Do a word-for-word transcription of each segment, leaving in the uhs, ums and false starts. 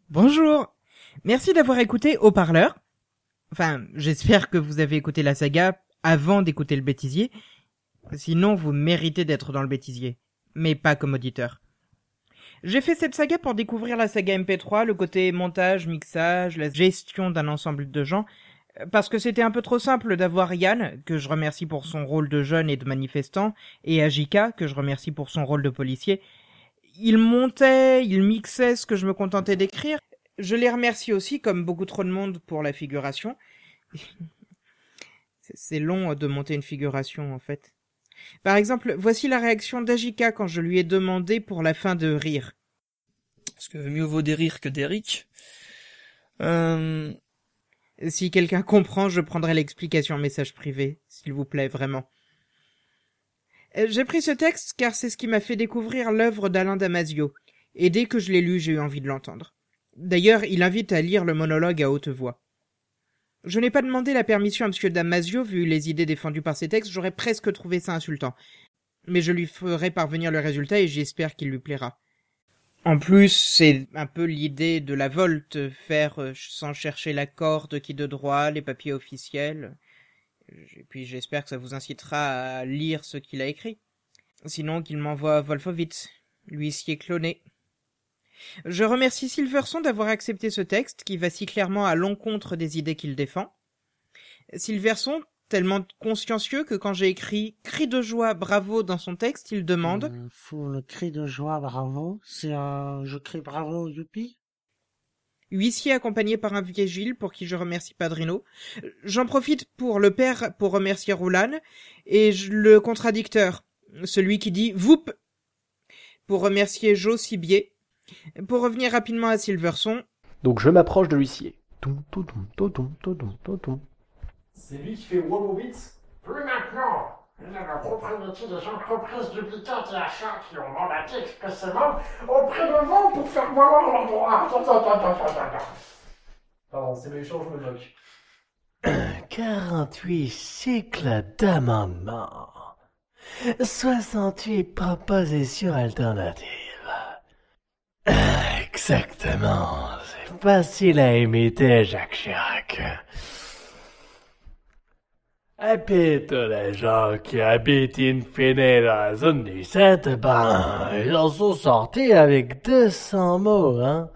Bonjour. Merci d'avoir écouté Haut-Parleur. Enfin, j'espère que vous avez écouté la saga avant d'écouter le bêtisier. Sinon, vous méritez d'être dans le bêtisier. Mais pas comme auditeur. J'ai fait cette saga pour découvrir la saga M P trois, le côté montage, mixage, la gestion d'un ensemble de gens, parce que c'était un peu trop simple d'avoir Yann, que je remercie pour son rôle de jeune et de manifestant, et Ajika, que je remercie pour son rôle de policier. Il montait, il mixait ce que je me contentais d'écrire. Je les remercie aussi, comme beaucoup trop de monde, pour la figuration. C'est long de monter une figuration, en fait. Par exemple, voici la réaction d'Ajika quand je lui ai demandé pour la fin de Rire. Parce que mieux vaut des rires que d'Eric. Euh... Si quelqu'un comprend, je prendrai l'explication en message privé, s'il vous plaît, vraiment. J'ai pris ce texte car c'est ce qui m'a fait découvrir l'œuvre d'Alain Damasio, et dès que je l'ai lu, j'ai eu envie de l'entendre. D'ailleurs, il invite à lire le monologue à haute voix. Je n'ai pas demandé la permission à M. Damasio, vu les idées défendues par ces textes, j'aurais presque trouvé ça insultant. Mais je lui ferai parvenir le résultat et j'espère qu'il lui plaira. En plus, c'est un peu l'idée de la volte, faire euh, sans chercher la corde qui de droit, les papiers officiels. Et puis j'espère que ça vous incitera à lire ce qu'il a écrit. Sinon qu'il m'envoie Wolfowitz, l'huissier cloné. Je remercie Silverson d'avoir accepté ce texte qui va si clairement à l'encontre des idées qu'il défend. Silverson, tellement consciencieux que quand j'ai écrit « cri de joie, bravo » dans son texte, il demande euh, « Faut le cri de joie, bravo » C'est un « je crie bravo, youpi » Huissier accompagné par un vigile pour qui je remercie Padrino. J'en profite pour le père pour remercier Roulan et je, le contradicteur, celui qui dit « Voup » pour remercier Joe Sibier. Pour revenir rapidement à Silverson. Donc je m'approche de l'huissier. C'est lui qui fait Wolfowitz. Plus maintenant. Il est le propriétaire des entreprises duplicates et achats qui ont mandaté expressément auprès de vous pour faire valoir leurs droits. Pardon, c'est méchant, je me moque. quarante-huit cycles d'amendements. soixante-huit propositions alternatives. Exactement. C'est facile à imiter, Jacques Chirac. Et puis tous les gens qui habitent in fine dans la zone du sept, ben, ils en sont sortis avec deux cents mots, hein.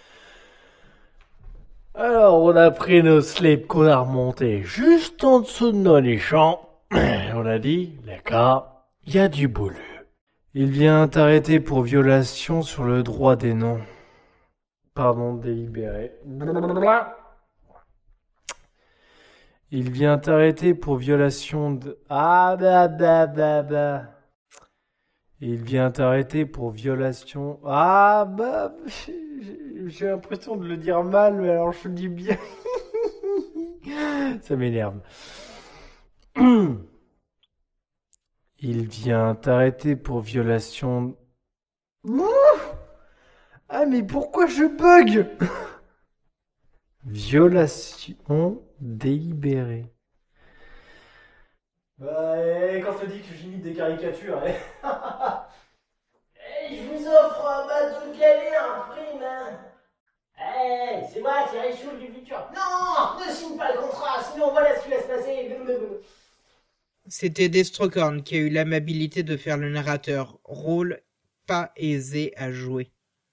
Alors, on a pris nos slips qu'on a remontés juste en dessous de nos nichons. On a dit, les gars, il y a du boulot. Il vient arrêter pour violation sur le droit des noms. Pardon, délibéré. Il vient arrêter pour violation de... Ah, bah, bah, bah, bah. Il vient arrêter pour violation... Ah, bah... J'ai l'impression de le dire mal, mais alors je le dis bien. Ça m'énerve. Il vient arrêter pour violation... Ah, mais pourquoi je bug? Violation délibérée. Bah, et quand je te dis que j'imite des caricatures, eh. Hey, je vous offre un bateau de galère, un prime, hein. Hey, c'est moi, Thierry Choul du futur. Non, ne signe pas le contrat, sinon voilà ce qui va se passer. C'était Destrocorn qui a eu l'amabilité de faire le narrateur, rôle pas aisé à jouer.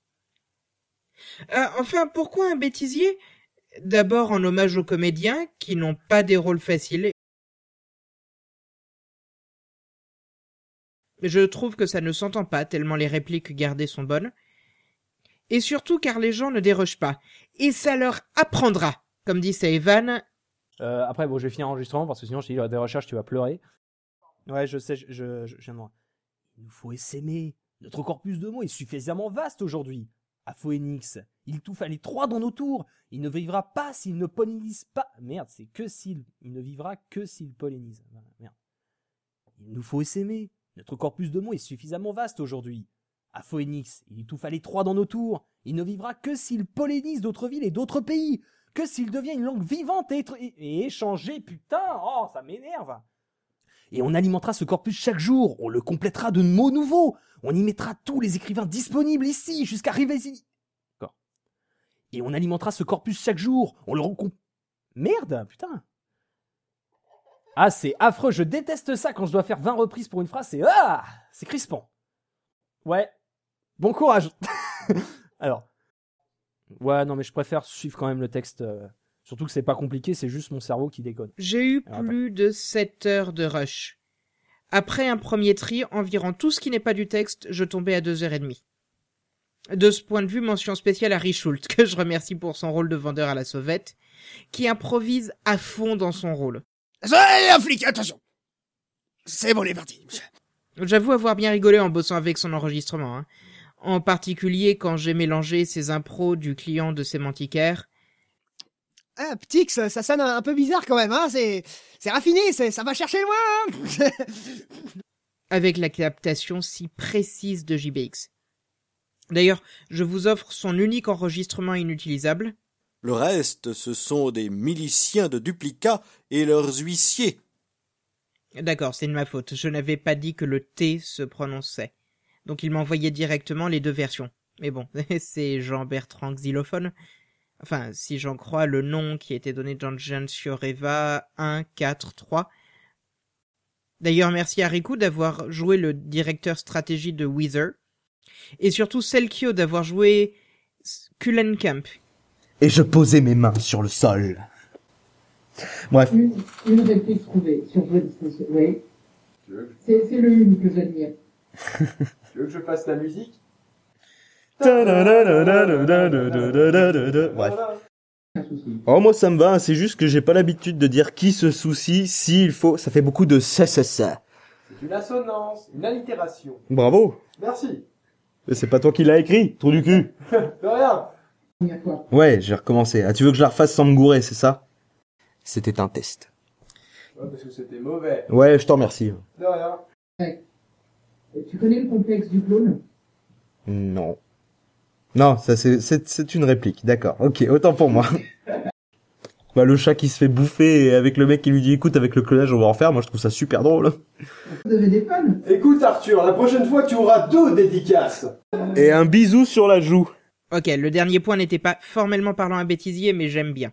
Euh, enfin, pourquoi un bêtisier? D'abord en hommage aux comédiens, qui n'ont pas des rôles faciles. Je trouve que ça ne s'entend pas, tellement les répliques gardées sont bonnes. Et surtout car les gens ne dérogent pas. Et ça leur apprendra, comme dit Evan. Euh, après, bon, je vais finir l'enregistrement parce que sinon, je te dis, des recherches, tu vas pleurer. Ouais, je sais, je, je, je, je viens de voir. Il nous faut essaimer. Notre corpus de mots est suffisamment vaste aujourd'hui. À Phoenix, il tout fallait trois dans nos tours. Il ne vivra pas s'il ne pollinise pas. Merde, c'est que s'il. Il ne vivra que s'il pollinise. Merde. Il nous faut essaimer. Notre corpus de mots est suffisamment vaste aujourd'hui. À Phoenix, il tout fallait trois dans nos tours. Il ne vivra que s'il pollinise d'autres villes et d'autres pays. Que s'il devient une langue vivante et, et, et échangée, putain, oh, ça m'énerve. Et on alimentera ce corpus chaque jour, on le complétera de mots nouveaux, on y mettra tous les écrivains disponibles ici, jusqu'à Rivesi. D'accord. Et on alimentera ce corpus chaque jour. On le recomp... Merde, putain. Ah, c'est affreux. Je déteste ça quand je dois faire vingt reprises pour une phrase. C'est ah, c'est crispant. Ouais. Bon courage. Alors. Ouais, non, mais je préfère suivre quand même le texte. Euh... Surtout que c'est pas compliqué, c'est juste mon cerveau qui déconne. J'ai eu Alors, plus de sept heures de rush. Après un premier tri, environ tout ce qui n'est pas du texte, je tombais à deux heures trente. De ce point de vue, mention spéciale à Richult, que je remercie pour son rôle de vendeur à la sauvette, qui improvise à fond dans son rôle. Allez, un flic, attention. C'est bon, il est parti. J'avoue avoir bien rigolé en bossant avec son enregistrement, hein. En particulier quand j'ai mélangé ses impros du client de Sémanticaire. Ah, Ptix, ça, ça sonne un peu bizarre quand même, hein. C'est, c'est raffiné, c'est, ça va chercher loin. Hein. Avec la captation si précise de J B X. D'ailleurs, je vous offre son unique enregistrement inutilisable. Le reste, ce sont des miliciens de duplicats et leurs huissiers. D'accord, c'est de ma faute. Je n'avais pas dit que le T se prononçait. Donc il m'envoyait directement les deux versions. Mais bon, c'est Jean-Bertrand Xylophone. Enfin, si j'en crois le nom qui a été donné dans Jancioreva un quatre trois. D'ailleurs, merci à Riku d'avoir joué le directeur stratégie de Wither. Et surtout Selkio d'avoir joué Kulenkamp. Et je posais mes mains sur le sol. Bref. Une, une réplique trouvée sur Joie Distinction. Oui. C'est, c'est le une que j'admire. Tu veux que je fasse la musique? Bref. Oh, moi ça me va, c'est juste que j'ai pas l'habitude de dire qui se soucie, s'il faut, ça fait beaucoup de ça, ça, ça. C'est une assonance, une allitération. Bravo. Merci. Mais c'est pas toi qui l'as écrit, trou du cul. De rien. Ouais, j'ai recommencé. Ah, tu veux que je la refasse sans me gourer, c'est ça? C'était un test. Ouais, parce que c'était mauvais. Ouais, je t'en remercie. De rien. Ouais. Tu connais le complexe du clone? Non. Non, ça c'est, c'est, c'est une réplique, d'accord. Ok, autant pour moi. Bah, le chat qui se fait bouffer et avec le mec qui lui dit écoute, avec le clonage on va en faire, moi je trouve ça super drôle. Vous avez des fans? Écoute Arthur, la prochaine fois tu auras deux dédicaces. Et un bisou sur la joue. Ok, le dernier point n'était pas formellement parlant un bêtisier, mais j'aime bien.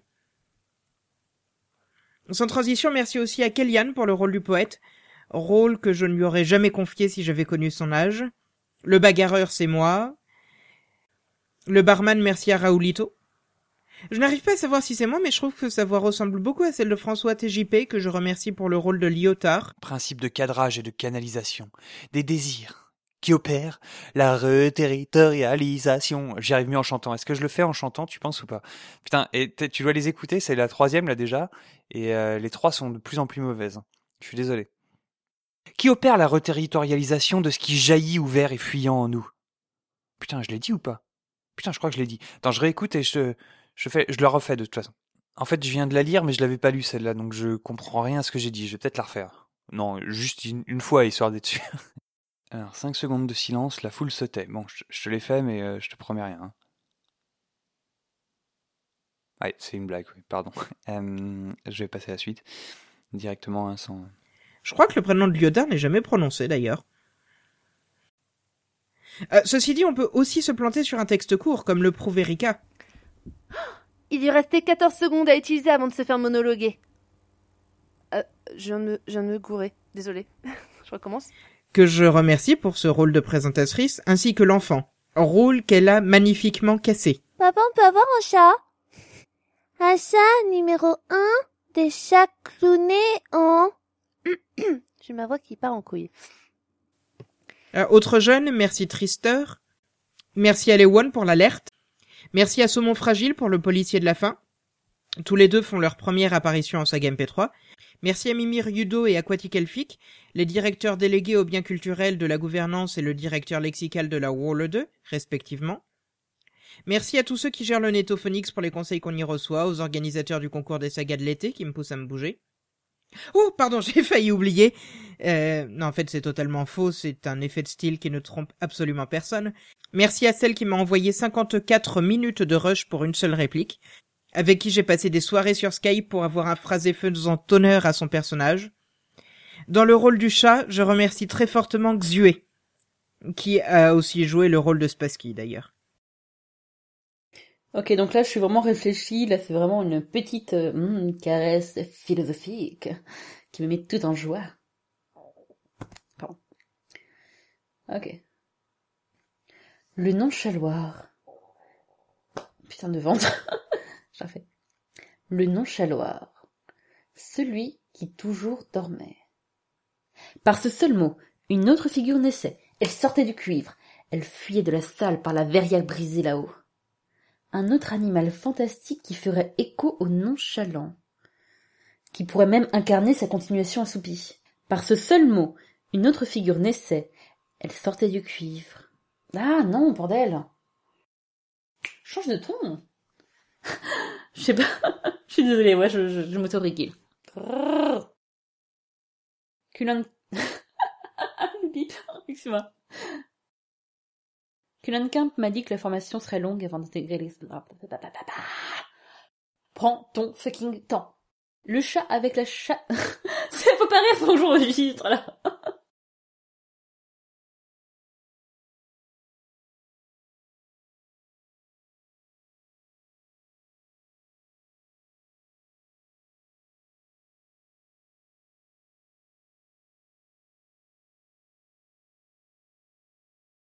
Sans transition, merci aussi à Kellyanne pour le rôle du poète. Rôle que je ne lui aurais jamais confié si j'avais connu son âge. Le bagarreur, c'est moi. Le barman, merci à Raoulito. Je n'arrive pas à savoir si c'est moi, mais je trouve que sa voix ressemble beaucoup à celle de François T J P, que je remercie pour le rôle de Lyotard. Principe de cadrage et de canalisation. Des désirs qui opèrent la reterritorialisation. J'y arrive mieux en chantant. Est-ce que je le fais en chantant, tu penses ou pas? Putain, et tu dois les écouter, c'est la troisième là déjà, et euh, les trois sont de plus en plus mauvaises. Je suis désolé. Qui opère la reterritorialisation de ce qui jaillit ouvert et fuyant en nous? Putain, je l'ai dit ou pas? Putain, je crois que je l'ai dit. Attends, je réécoute et je, je fais, je la refais de toute façon. En fait, je viens de la lire, mais je l'avais pas lue celle-là, donc je comprends rien à ce que j'ai dit. Je vais peut-être la refaire. Non, juste une, une fois, histoire d'être sûr. Alors, cinq secondes de silence, la foule se tait. Bon, je, je te l'ai fait, mais euh, je te promets rien. Hein. Ouais, c'est une blague, oui, pardon. Euh, je vais passer à la suite. Directement, hein, sans... Je crois que le prénom de Lyotard n'est jamais prononcé, d'ailleurs. Euh, ceci dit, on peut aussi se planter sur un texte court, comme le prouve Erika. Il lui restait quatorze secondes à utiliser avant de se faire monologuer. Euh, je viens de me, je viens de me gourer. Désolée. Je recommence. Que je remercie pour ce rôle de présentatrice, ainsi que l'enfant. Rôle qu'elle a magnifiquement cassé. Papa, on peut avoir un chat? Un chat numéro un des chats clownés en... J'ai ma voix qui part en couille. Euh, autre jeune, merci Trister. Merci à Léon pour l'alerte. Merci à Saumon Fragile pour le policier de la fin. Tous les deux font leur première apparition en saga M P trois. Merci à Mimir Yudo et Aquatic Elfic, les directeurs délégués aux biens culturels de la gouvernance et le directeur lexical de la World deux, respectivement. Merci à tous ceux qui gèrent le Netophonix pour les conseils qu'on y reçoit, aux organisateurs du concours des sagas de l'été qui me poussent à me bouger. Oh, pardon, j'ai failli oublier. Euh, non, en fait, c'est totalement faux. C'est un effet de style qui ne trompe absolument personne. Merci à celle qui m'a envoyé cinquante-quatre minutes de rush pour une seule réplique, avec qui j'ai passé des soirées sur Skype pour avoir un phrasé faisant honneur à son personnage. Dans le rôle du chat, je remercie très fortement Xue, qui a aussi joué le rôle de Spassky, d'ailleurs. Ok, donc là, je suis vraiment réfléchie. Là, c'est vraiment une petite euh, mm, caresse philosophique qui me met tout en joie. Pardon. Ok. Le nonchaloir. Putain de vente. J'ai fait. Le nonchaloir. Celui qui toujours dormait. Par ce seul mot, une autre figure naissait. Elle sortait du cuivre. Elle fuyait de la salle par la verrière brisée là-haut. Un autre animal fantastique qui ferait écho au nonchalant. Qui pourrait même incarner sa continuation assoupie. Par ce seul mot, une autre figure naissait. Elle sortait du cuivre. Ah non, bordel. Change de ton. Je sais pas. Je suis désolée, ouais, je, je, je m'autorégule. Cullen... Excuse-moi. Kuhlenkamp m'a dit que la formation serait longue avant d'intégrer les... Prends ton fucking temps. Le chat avec la chat... Ça faut pas rire pour aujourd'hui, là.